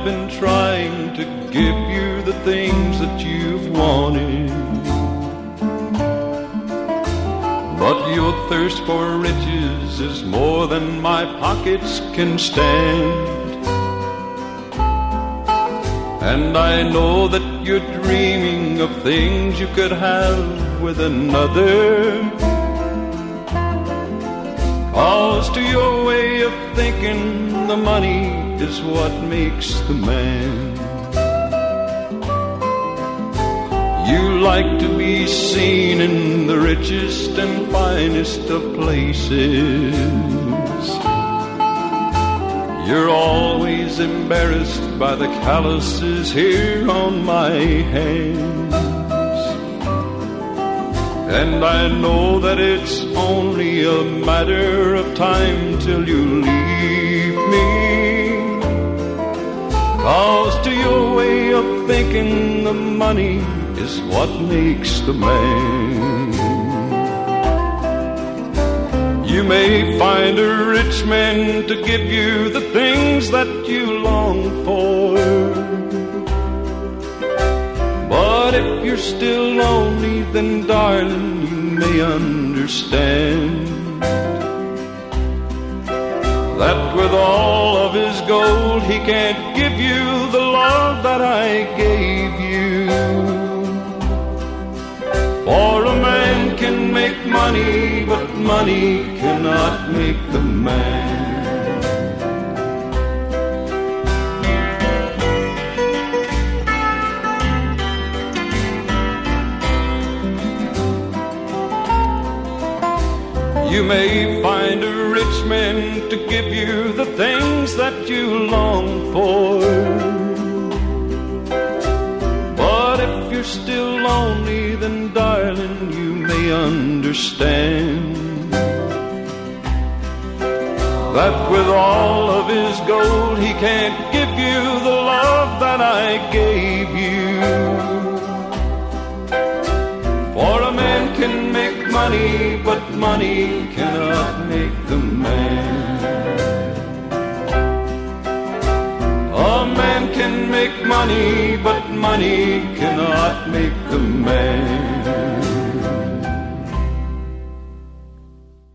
been trying to give you the things that you've wanted, but your thirst for riches is more than my pockets can stand. And I know that you're dreaming of things you could have with another, 'cause to your way of thinking, the money is what makes the man. You like to be seen in the richest and finest of places. You're always embarrassed by the calluses here on my hands. And I know that it's only a matter of time till you leave me, 'cause to your way of thinking, the money is what makes the man. You may find a rich man to give you the things that you long for, but if you're still lonely, then darling, you may understand that with all of his gold, he can't give you the love that I gave you. For a man can make money, but money cannot make the man. You may find a rich man to give you the things that you long for, but if you're still lonely, then darling, you may understand that with all of his gold, he can't give you the love that I gave you. For a man can make money, but money cannot make the man. A man can make money, but money cannot make the man.